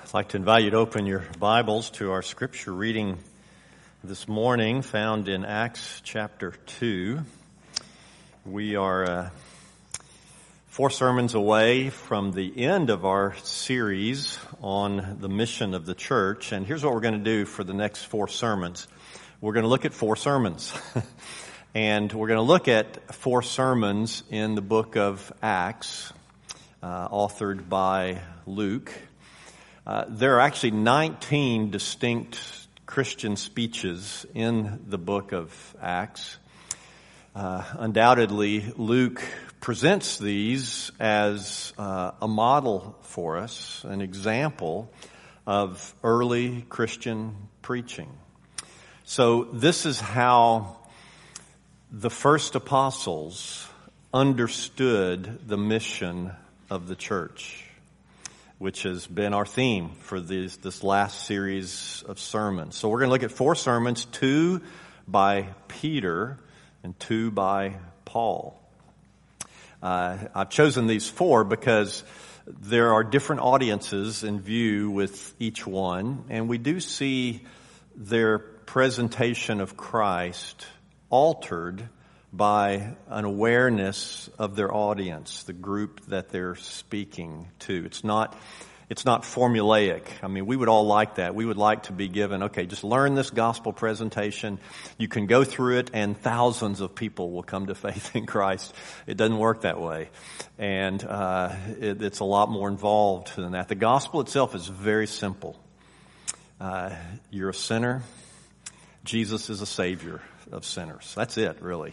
I'd like to invite you to open your Bibles to our scripture reading this morning, found in Acts chapter 2. We are 4 sermons away from the end of our series on the mission of the church, and here's what we're going to do for the next 4 sermons. We're going to look at 4 sermons, and we're going to look at 4 sermons in the book of Acts, authored by Luke. There are actually 19 distinct Christian speeches in the book of Acts. Undoubtedly, Luke presents these as a model for us, an example of early Christian preaching. So this is how the first apostles understood the mission of the church, which has been our theme for this last series of sermons. So we're going to look at 4 sermons, 2 by Peter and 2 by Paul. I've chosen these 4 because there are different audiences in view with each one, and we do see their presentation of Christ altered by an awareness of their audience, the group that they're speaking to. It's not formulaic. I mean, we would all like that. We would like to be given, okay, just learn this gospel presentation. You can go through it and thousands of people will come to faith in Christ. It doesn't work that way. And it's a lot more involved than that. The gospel itself is very simple. You're a sinner. Jesus is a savior of sinners. That's it, really.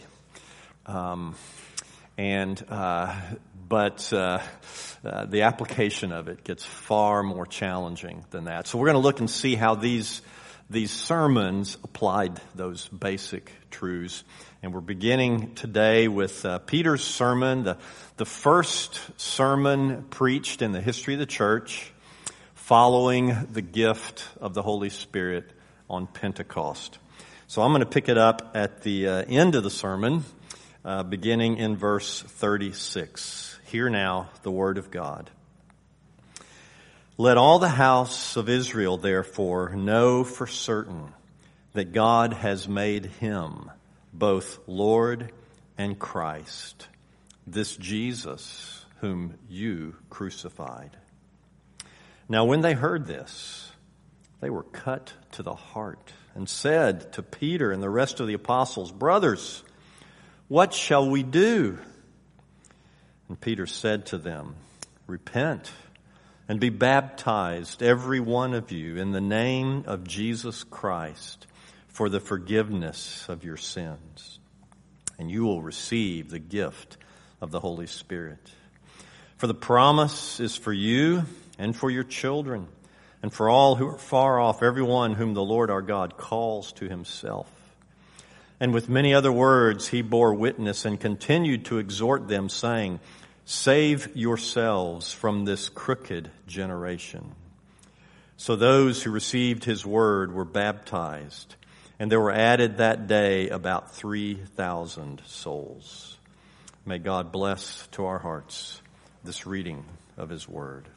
But the application of it gets far more challenging than that. So we're going to look and see how these sermons applied those basic truths. And we're beginning today with Peter's sermon, the first sermon preached in the history of the church following the gift of the Holy Spirit on Pentecost. So I'm going to pick it up at the end of the sermon, beginning in verse 36. Hear now the word of God. Let all the house of Israel, therefore, know for certain that God has made him both Lord and Christ, this Jesus whom you crucified. Now when they heard this, they were cut to the heart and said to Peter and the rest of the apostles, "Brothers, what shall we do?" And Peter said to them, "Repent and be baptized, every one of you, in the name of Jesus Christ for the forgiveness of your sins, and you will receive the gift of the Holy Spirit. For the promise is for you and for your children, and for all who are far off, everyone whom the Lord our God calls to himself." And with many other words he bore witness and continued to exhort them, saying, "Save yourselves from this crooked generation." So those who received his word were baptized, and there were added that day about 3,000 souls. May God bless to our hearts this reading of his word.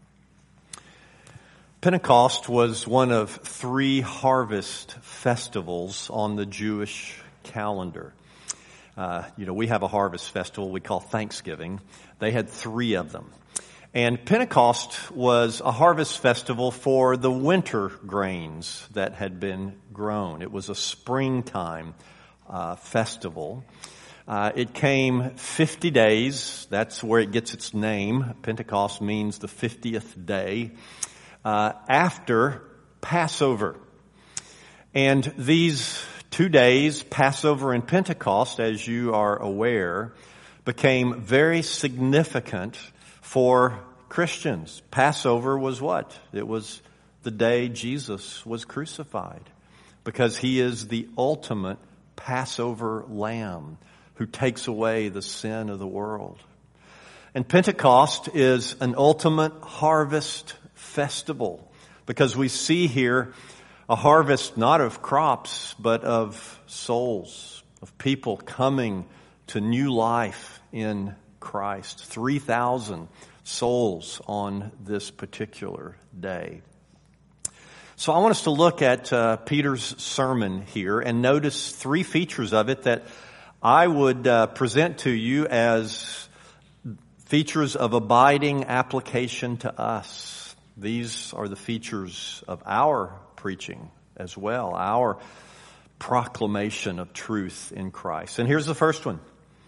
Pentecost was one of 3 harvest festivals on the Jewish calendar. We have a harvest festival we call Thanksgiving. They had 3 of them. And Pentecost was a harvest festival for the winter grains that had been grown. It was a springtime festival. It came 50 days. That's where it gets its name. Pentecost means the 50th day. After Passover. And these 2 days, Passover and Pentecost, as you are aware, became very significant for Christians. Passover was what? It was the day Jesus was crucified, because he is the ultimate Passover lamb who takes away the sin of the world. And Pentecost is an ultimate harvest festival, because we see here a harvest not of crops, but of souls, of people coming to new life in Christ. 3,000 souls on this particular day. So I want us to look at Peter's sermon here and notice three features of it that I would present to you as features of abiding application to us. These are the features of our preaching as well, our proclamation of truth in Christ. And here's the first one.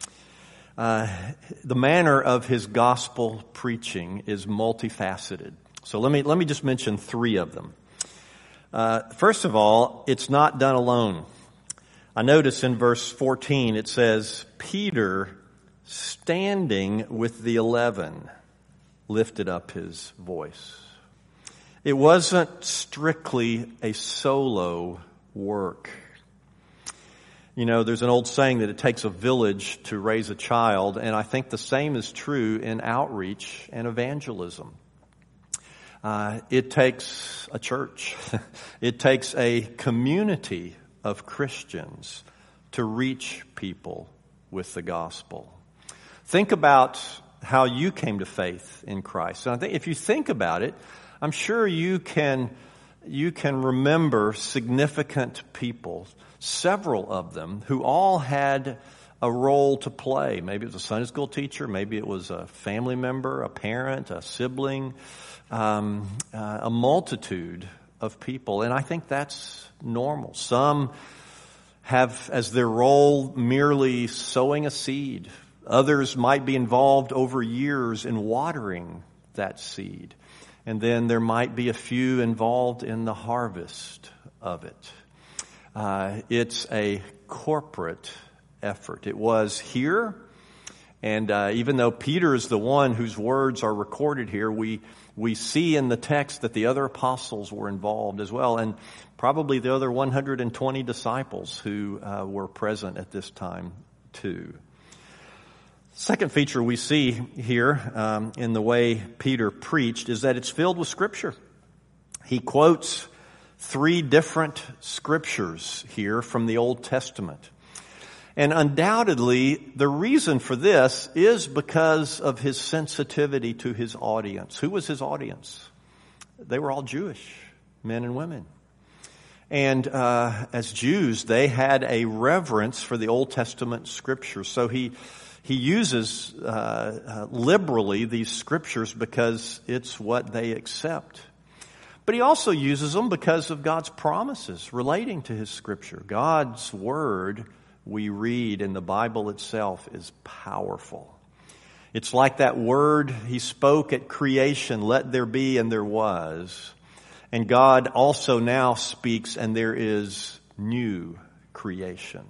The manner of his gospel preaching is multifaceted. So let me just mention three of them. First of all, it's not done alone. I notice in verse 14 it says, Peter, standing with the 11, lifted up his voice. It wasn't strictly a solo work. You know, there's an old saying that it takes a village to raise a child, and I think the same is true in outreach and evangelism. It takes a church. It takes a community of Christians to reach people with the gospel. Think about how you came to faith in Christ. And I think if you think about it, I'm sure you can remember significant people, several of them, who all had a role to play. Maybe it was a Sunday school teacher, maybe it was a family member, a parent, a sibling, a multitude of people. And I think that's normal. Some have as their role merely sowing a seed. Others might be involved over years in watering that seed. And then there might be a few involved in the harvest of it. It's a corporate effort. It was here. And even though Peter is the one whose words are recorded here, we see in the text that the other apostles were involved as well, and probably the other 120 disciples who were present at this time too. Second feature we see here in the way Peter preached is that it's filled with Scripture. He quotes three different scriptures here from the Old Testament. And undoubtedly, the reason for this is because of his sensitivity to his audience. Who was his audience? They were all Jewish, men and women. And as Jews, they had a reverence for the Old Testament scriptures. So he uses liberally these scriptures because it's what they accept. But he also uses them because of God's promises relating to his scripture. God's word we read in the Bible itself is powerful. It's like that word he spoke at creation, let there be, and there was. And God also now speaks, and there is new creation.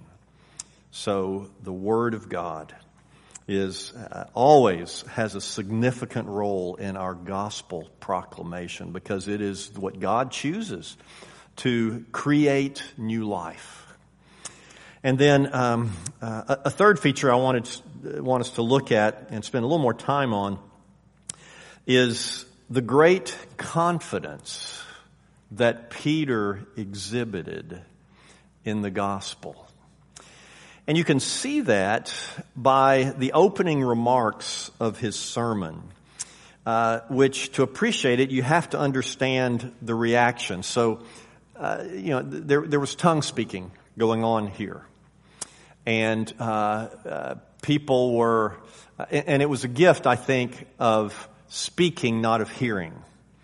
So the word of God is always has a significant role in our gospel proclamation because it is what God chooses to create new life. And then a third feature I want us to look at and spend a little more time on is the great confidence that Peter exhibited in the gospel. And you can see that by the opening remarks of his sermon, which to appreciate it, you have to understand the reaction. So, there was tongue speaking going on here. And people were, and it was a gift, I think, of speaking, not of hearing.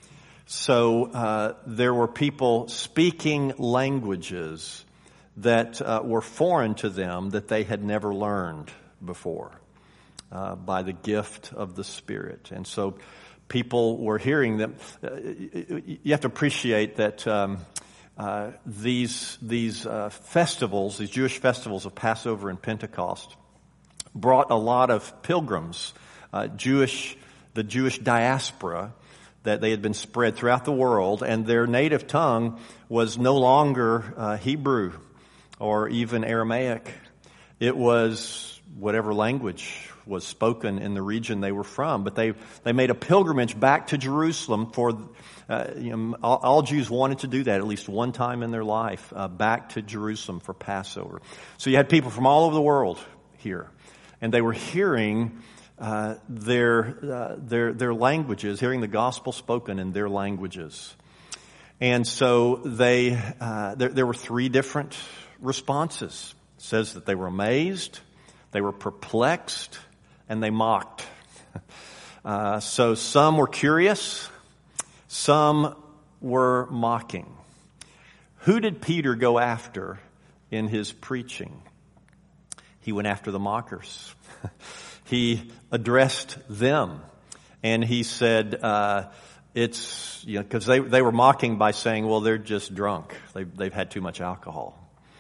So there were people speaking languages that were foreign to them that they had never learned before by the gift of the Spirit. And so people were hearing them. You have to appreciate that these festivals, these Jewish festivals of Passover and Pentecost, brought a lot of pilgrims, the Jewish diaspora, that they had been spread throughout the world, and their native tongue was no longer Hebrew or even Aramaic. It was whatever language was spoken in the region they were from. But they made a pilgrimage back to Jerusalem for, all Jews wanted to do that at least one time in their life, back to Jerusalem for Passover. So you had people from all over the world here, and they were hearing their languages, hearing the gospel spoken in their languages. And so there were three different responses. It says that they were amazed, they were perplexed, and they mocked. So some were curious, some were mocking. Who did Peter go after in his preaching? He went after the mockers. He addressed them, and he said, because they were mocking by saying, well, they're just drunk. They've had too much alcohol.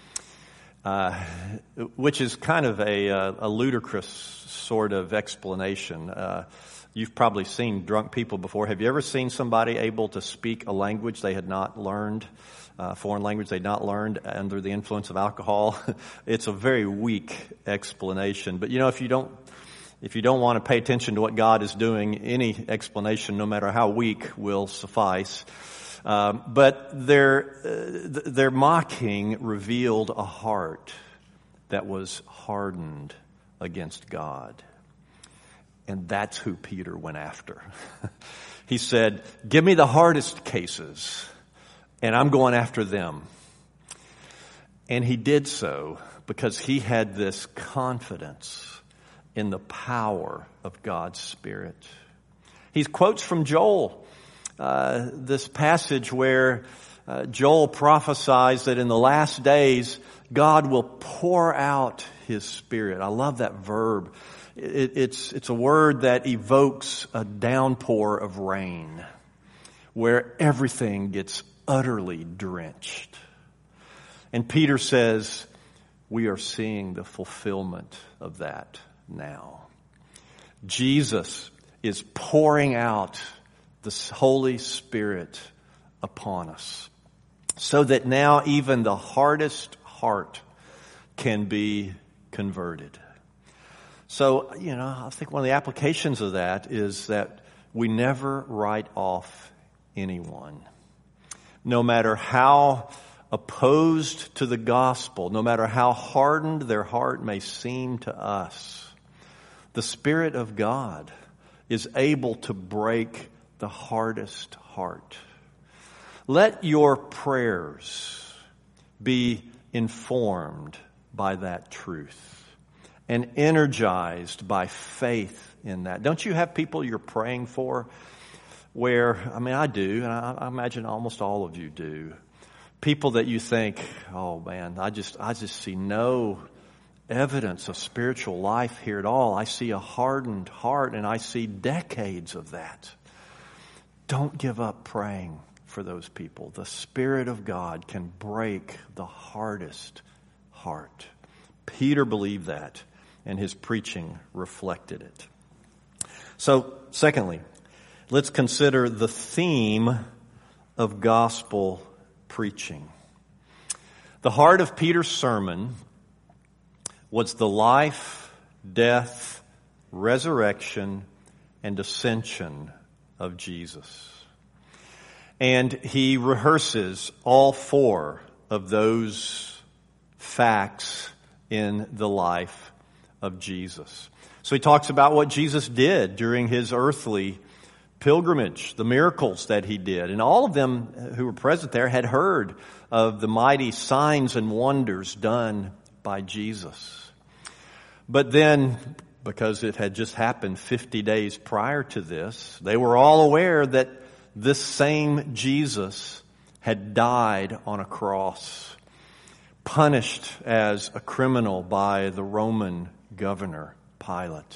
Which is kind of a ludicrous sort of explanation. You've probably seen drunk people before. Have you ever seen somebody able to speak a language they had not learned, foreign language they'd not learned under the influence of alcohol? It's a very weak explanation. But if you don't want to pay attention to what God is doing, any explanation, no matter how weak, will suffice. But their mocking revealed a heart that was hardened against God. And that's who Peter went after. He said, give me the hardest cases, and I'm going after them. And he did so because he had this confidence in the power of God's Spirit. He quotes from Joel, this passage where Joel prophesies that in the last days, God will pour out His Spirit. I love that verb. It's a word that evokes a downpour of rain where everything gets utterly drenched. And Peter says, we are seeing the fulfillment of that now. Jesus is pouring out the Holy Spirit upon us so that now even the hardest heart can be converted. So, I think one of the applications of that is that we never write off anyone. No matter how opposed to the gospel, no matter how hardened their heart may seem to us, the Spirit of God is able to break the hardest heart. Let your prayers be informed by that truth and energized by faith in that. Don't you have people you're praying for where, I do, and I imagine almost all of you do, people that you think, oh man, I just see no evidence of spiritual life here at all. I see a hardened heart, and I see decades of that. Don't give up praying for those people. The Spirit of God can break the hardest heart. Peter believed that, and his preaching reflected it. So, secondly, let's consider the theme of gospel preaching. The heart of Peter's sermon was the life, death, resurrection, and ascension of Jesus. And he rehearses all four of those facts in the life of Jesus. So he talks about what Jesus did during his earthly pilgrimage, the miracles that he did. And all of them who were present there had heard of the mighty signs and wonders done by Jesus. But then, because it had just happened 50 days prior to this, they were all aware that this same Jesus had died on a cross, punished as a criminal by the Roman governor, Pilate.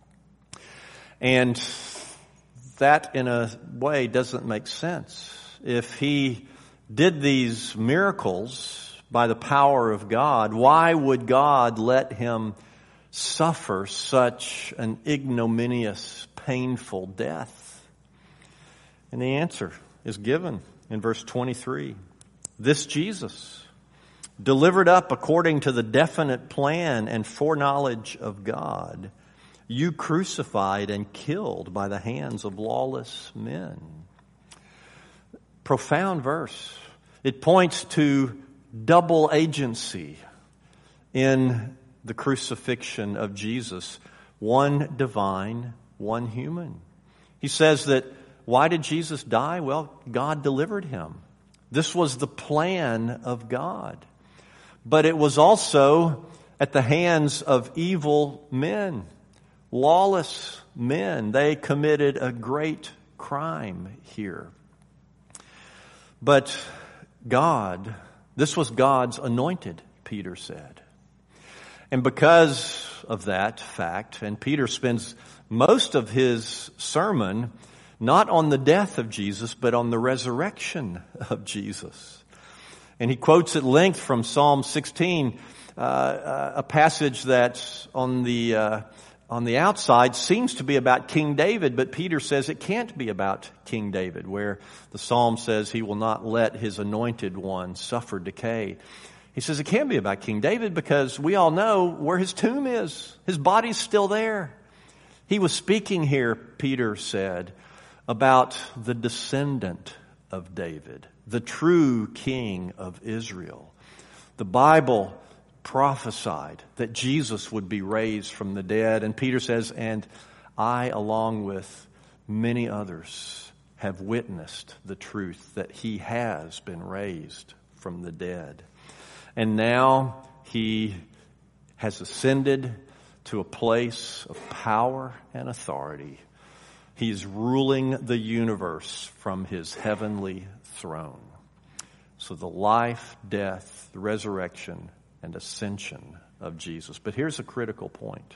And that, in a way, doesn't make sense. If he did these miracles by the power of God, why would God let him suffer such an ignominious, painful death? And the answer is given in verse 23. This Jesus, delivered up according to the definite plan and foreknowledge of God, you crucified and killed by the hands of lawless men. Profound verse. It points to double agency in the crucifixion of Jesus. One divine, one human. He says that, why did Jesus die? Well, God delivered him. This was the plan of God. But it was also at the hands of evil men, lawless men. They committed a great crime here. But God, this was God's anointed, Peter said. And because of that fact, and Peter spends most of his sermon not on the death of Jesus, but on the resurrection of Jesus. And he quotes at length from Psalm 16, a passage that on the outside seems to be about King David, but Peter says it can't be about King David, where the Psalm says he will not let his anointed one suffer decay. He says it can't be about King David because we all know where his tomb is. His body's still there. He was speaking here, Peter said, about the descendant of David, the true king of Israel. The Bible prophesied that Jesus would be raised from the dead. And Peter says, and I, along with many others, have witnessed the truth that he has been raised from the dead. And now he has ascended to a place of power and authority. He's ruling the universe from his heavenly throne. So the life, death, the resurrection, and ascension of Jesus. But here's a critical point.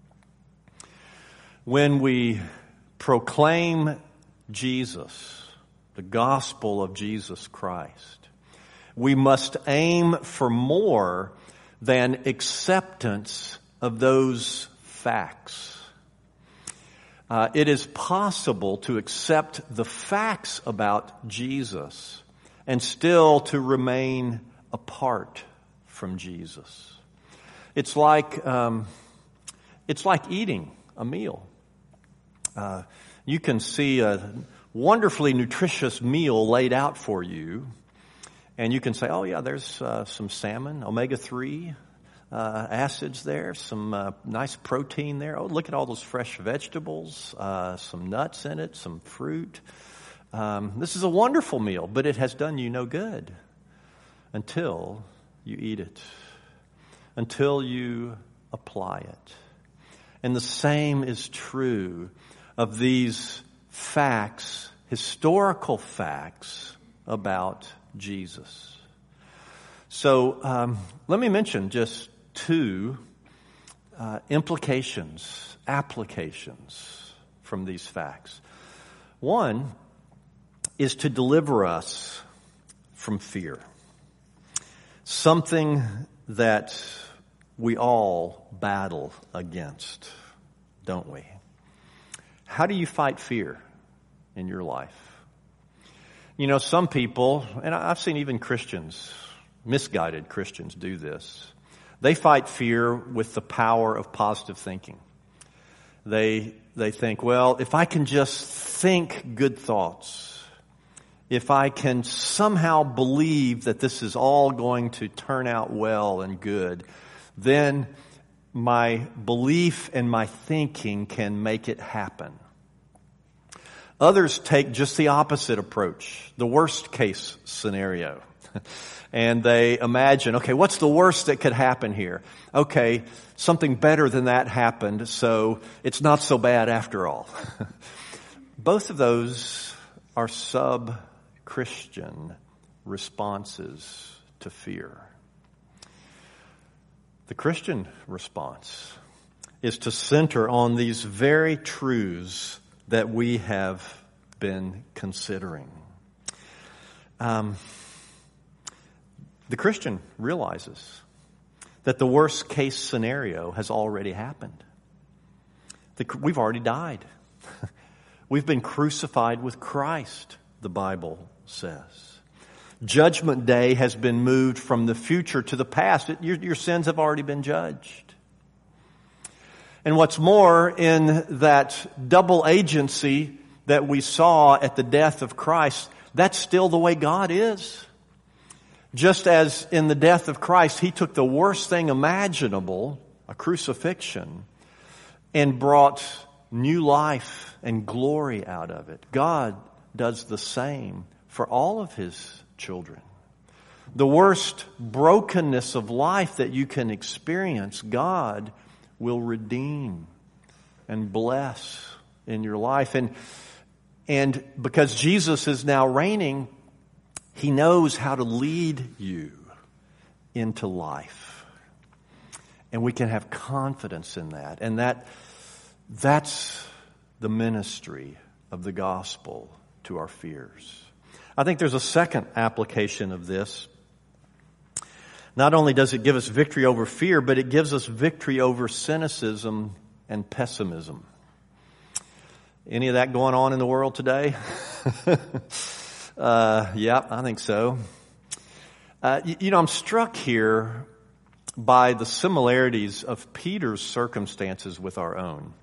When we proclaim Jesus, the gospel of Jesus Christ, we must aim for more than acceptance of those facts. It is possible to accept the facts about Jesus and still to remain apart from Jesus. It's like eating a meal. You can see a wonderfully nutritious meal laid out for you, and you can say, "Oh yeah, there's some salmon, omega-3 acids there, some nice protein there. Oh, look at all those fresh vegetables, some nuts in it, some fruit. This is a wonderful meal, but it has done you no good until you eat it, until you apply it." And the same is true of these facts, historical facts about Jesus. So let me mention just two applications from these facts. One is to deliver us from fear. Something that we all battle against, don't we? How do you fight fear in your life? You know, some people, and I've seen even Christians, misguided Christians do this. They fight fear with the power of positive thinking. They think, well, if I can just think good thoughts, if I can somehow believe that this is all going to turn out well and good, then my belief and my thinking can make it happen. Others take just the opposite approach, the worst case scenario. And they imagine, okay, what's the worst that could happen here? Okay, something better than that happened, so it's not so bad after all. Both of those are sub-Christian responses to fear. The Christian response is to center on these very truths that we have been considering. The Christian realizes that the worst case scenario has already happened. We've already died. We've been crucified with Christ, the Bible says. Judgment Day has been moved from the future to the past. Your sins have already been judged. And what's more, in that double agency that we saw at the death of Christ, that's still the way God is. Just as in the death of Christ, He took the worst thing imaginable, a crucifixion, and brought new life and glory out of it. God does the same for all of His children. The worst brokenness of life that you can experience, God will redeem and bless in your life. And because Jesus is now reigning, He knows how to lead you into life. And we can have confidence in that. And that's the ministry of the gospel to our fears. I think there's a second application of this. Not only does it give us victory over fear, but it gives us victory over cynicism and pessimism. Any of that going on in the world today? Yeah, I think so. I'm struck here by the similarities of Peter's circumstances with our own.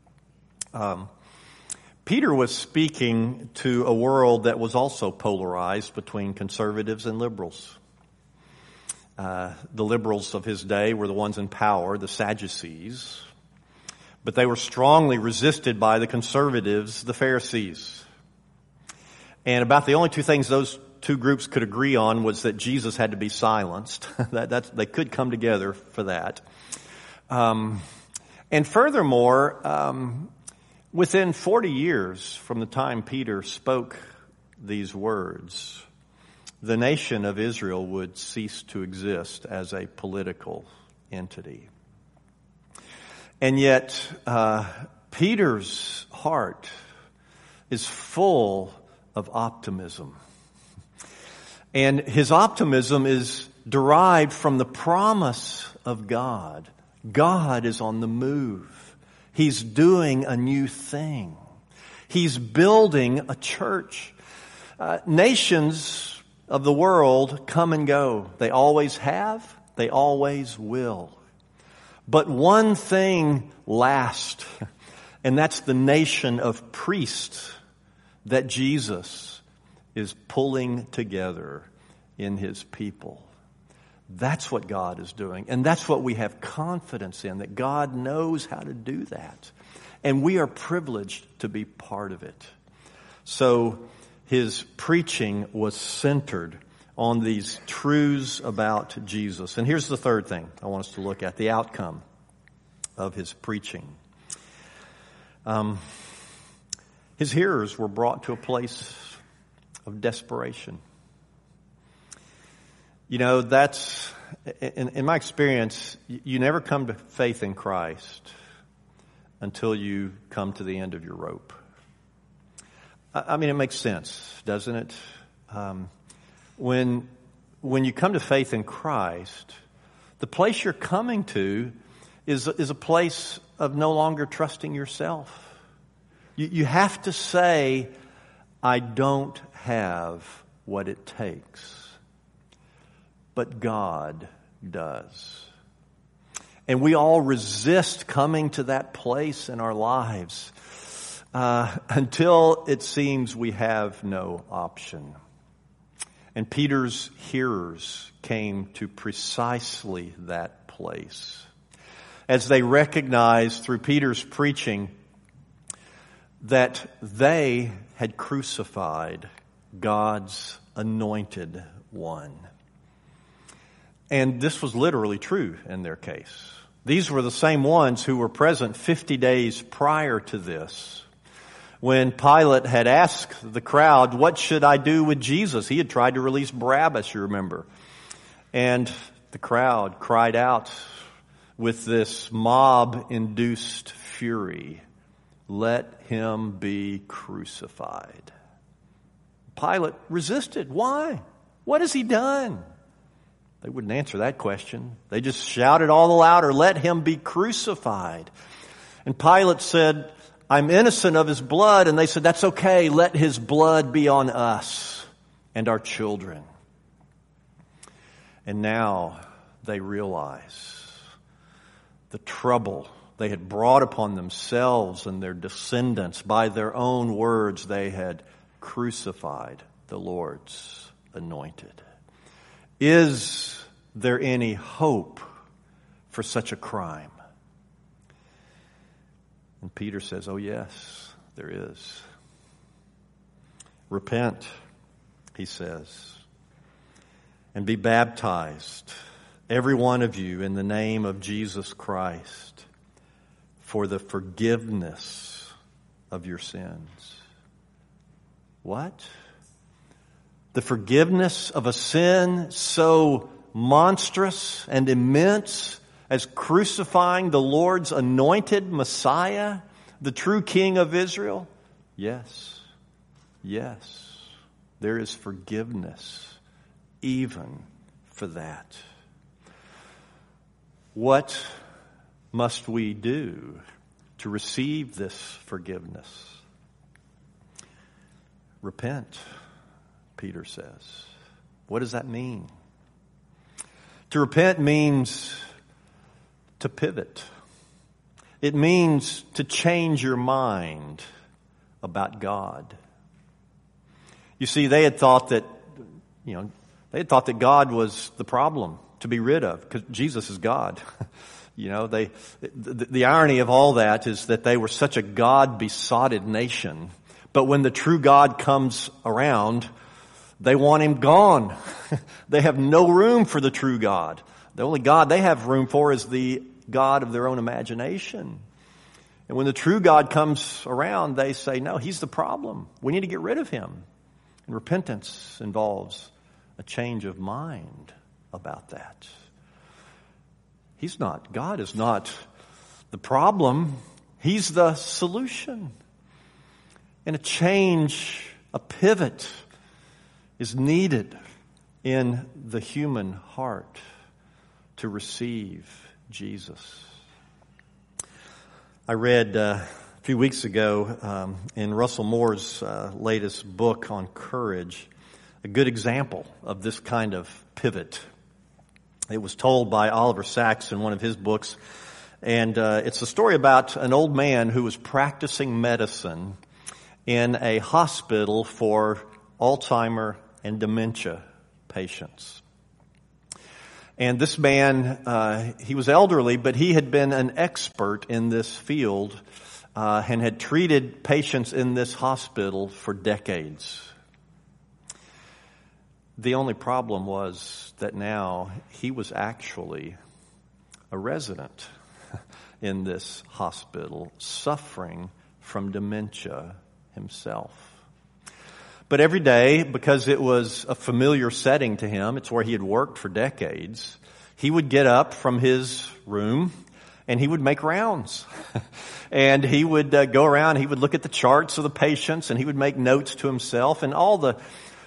Peter was speaking to a world that was also polarized between conservatives and liberals. The liberals of his day were the ones in power, the Sadducees, but they were strongly resisted by the conservatives, the Pharisees. And about the only two things those two groups could agree on was that Jesus had to be silenced. They could come together for that. And furthermore, within 40 years from the time Peter spoke these words, the nation of Israel would cease to exist as a political entity. And yet, Peter's heart is full of optimism. And his optimism is derived from the promise of God. God is on the move. He's doing a new thing. He's building a church. Nations of the world come and go. They always have. They always will. But one thing lasts, and that's the nation of priests that Jesus is pulling together in His people. That's what God is doing, and that's what we have confidence in, that God knows how to do that. And we are privileged to be part of it. So his preaching was centered on these truths about Jesus. And here's the third thing I want us to look at, the outcome of his preaching. His hearers were brought to a place of desperation. You know, that's, in my experience, you never come to faith in Christ until you come to the end of your rope. I mean, it makes sense, doesn't it? When you come to faith in Christ, the place you're coming to is a place of no longer trusting yourself. You have to say, I don't have what it takes. But God does. And we all resist coming to that place in our lives until it seems we have no option. And Peter's hearers came to precisely that place, as they recognized through Peter's preaching that they had crucified God's anointed one. And this was literally true in their case. These were the same ones who were present 50 days prior to this, when Pilate had asked the crowd, what should I do with Jesus? He had tried to release Barabbas, you remember. And the crowd cried out with this mob-induced fury, let him be crucified. Pilate resisted. Why? What has he done? They wouldn't answer that question. They just shouted all the louder, let him be crucified. And Pilate said, I'm innocent of his blood. And they said, that's okay. Let his blood be on us and our children. And now they realize the trouble they had brought upon themselves and their descendants. By their own words, they had crucified the Lord's anointed. Is there any hope for such a crime? And Peter says, oh yes, there is. Repent, he says, and be baptized, every one of you, in the name of Jesus Christ, for the forgiveness of your sins. What? The forgiveness of a sin so monstrous and immense as crucifying the Lord's anointed Messiah, the true King of Israel? Yes. Yes. There is forgiveness even for that. What must we do to receive this forgiveness? Repent, Peter says. What does that mean? To repent means to pivot. It means to change your mind about God. You see, they had thought that God was the problem to be rid of, because Jesus is God. The irony of all that is that they were such a God-besotted nation, but when the true God comes around, they want him gone. They have no room for the true God. The only God they have room for is the God of their own imagination. And when the true God comes around, they say, no, he's the problem. We need to get rid of him. And repentance involves a change of mind about that. God is not the problem. He's the solution. And a change, a pivot is needed in the human heart to receive Jesus. I read a few weeks ago in Russell Moore's latest book on courage a good example of this kind of pivot. It was told by Oliver Sacks in one of his books, and it's a story about an old man who was practicing medicine in a hospital for Alzheimer and dementia patients. And this man, he was elderly, but he had been an expert in this field and had treated patients in this hospital for decades. The only problem was that now he was actually a resident in this hospital, suffering from dementia himself. But every day, because it was a familiar setting to him, it's where he had worked for decades, he would get up from his room and he would make rounds. And he would go around, he would look at the charts of the patients, and he would make notes to himself, and all the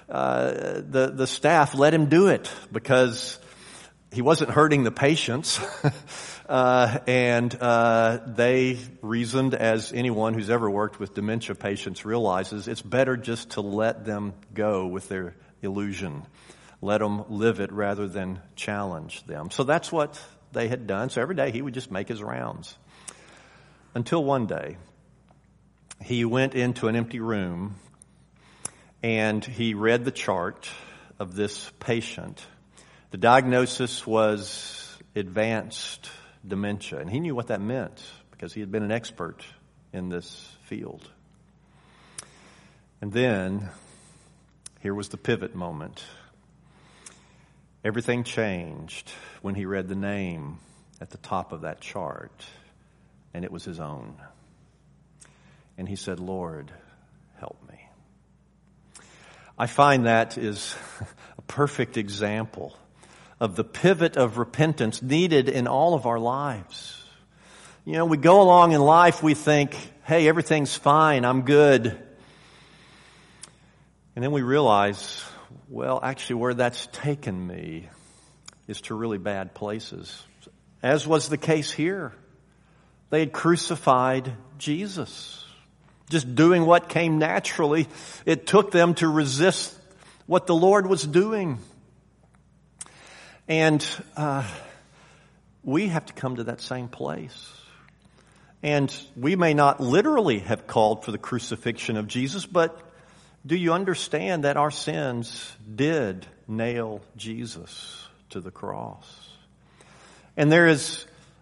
staff let him do it because he wasn't hurting the patients. And they reasoned, as anyone who's ever worked with dementia patients realizes, it's better just to let them go with their illusion. Let them live it rather than challenge them. So that's what they had done. So every day he would just make his rounds. Until one day, he went into an empty room and he read the chart of this patient. The diagnosis was advanced dementia, and he knew what that meant because he had been an expert in this field. And then, here was the pivot moment. Everything changed when he read the name at the top of that chart, and it was his own. And he said, Lord, help me. I find that is a perfect example of the pivot of repentance needed in all of our lives. You know, we go along in life, we think, hey, everything's fine, I'm good. And then we realize, well, actually where that's taken me is to really bad places. As was the case here. They had crucified Jesus. Just doing what came naturally. It took them to resist what the Lord was doing. And we have to come to that same place. And we may not literally have called for the crucifixion of Jesus, but do you understand that our sins did nail Jesus to the cross? And there is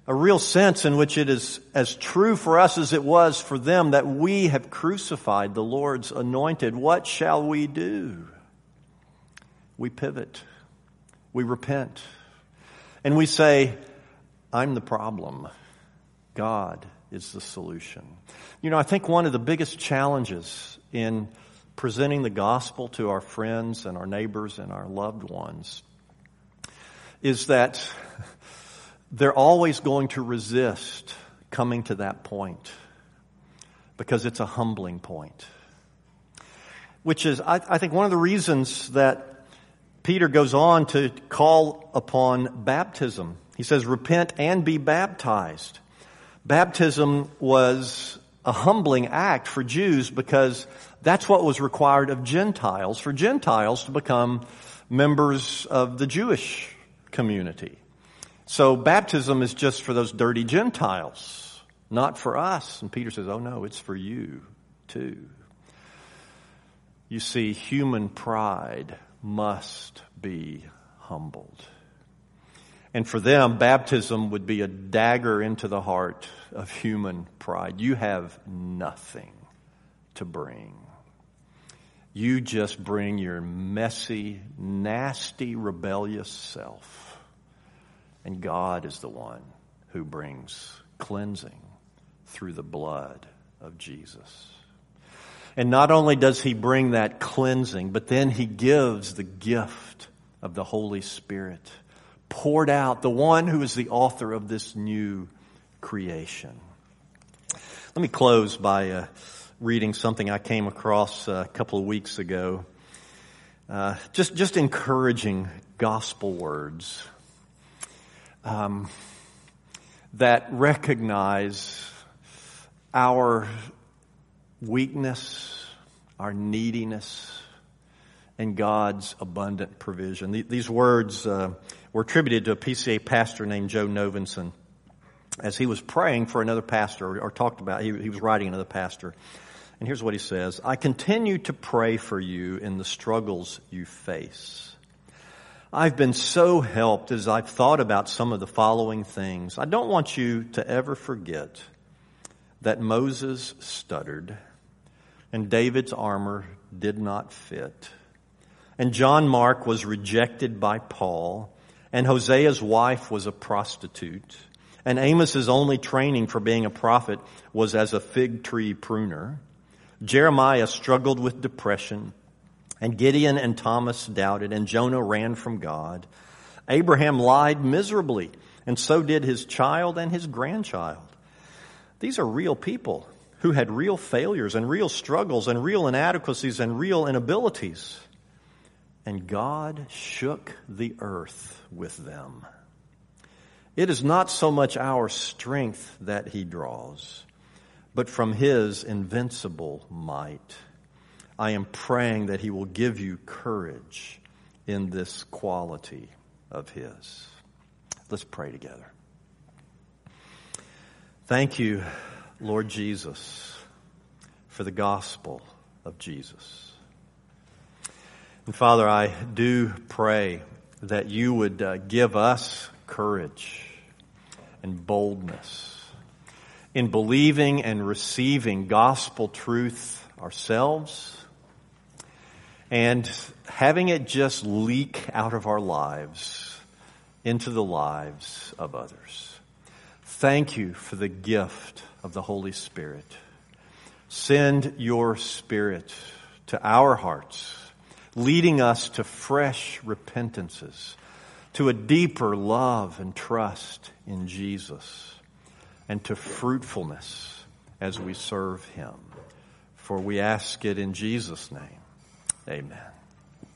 A real sense in which it is as true for us as it was for them that we have crucified the Lord's anointed. What shall we do? We pivot. We repent. And we say, I'm the problem. God is the solution. You know, I think one of the biggest challenges in presenting the gospel to our friends and our neighbors and our loved ones is that they're always going to resist coming to that point because it's a humbling point. Which is, I think, one of the reasons that Peter goes on to call upon baptism. He says, repent and be baptized. Baptism was a humbling act for Jews because that's what was required of Gentiles, for Gentiles to become members of the Jewish community. So baptism is just for those dirty Gentiles, not for us. And Peter says, oh no, it's for you too. You see, human pride must be humbled. And for them, baptism would be a dagger into the heart of human pride. You have nothing to bring. You just bring your messy, nasty, rebellious self. And God is the one who brings cleansing through the blood of Jesus. And not only does he bring that cleansing, but then he gives the gift of the Holy Spirit, poured out, the one who is the author of this new creation. Let me close by reading something I came across a couple of weeks ago. Just encouraging gospel words that recognize our weakness, our neediness, and God's abundant provision. These words were attributed to a PCA pastor named Joe Novenson as he was praying for another pastor, or talked about, he was writing another pastor. And here's what he says: I continue to pray for you in the struggles you face. I've been so helped as I've thought about some of the following things. I don't want you to ever forget that Moses stuttered, and David's armor did not fit, and John Mark was rejected by Paul, and Hosea's wife was a prostitute, and Amos's only training for being a prophet was as a fig tree pruner. Jeremiah struggled with depression, and Gideon and Thomas doubted, and Jonah ran from God. Abraham lied miserably, and so did his child and his grandchild. These are real people who had real failures and real struggles and real inadequacies and real inabilities. And God shook the earth with them. It is not so much our strength that he draws, but from his invincible might. I am praying that he will give you courage in this quality of his. Let's pray together. Thank you, Lord Jesus, for the gospel of Jesus. And Father, I do pray that you would give us courage and boldness in believing and receiving gospel truth ourselves and having it just leak out of our lives into the lives of others. Thank you for the gift of the Holy Spirit. Send your Spirit to our hearts, leading us to fresh repentances, to a deeper love and trust in Jesus, and to fruitfulness as we serve him. For we ask it in Jesus' name. Amen.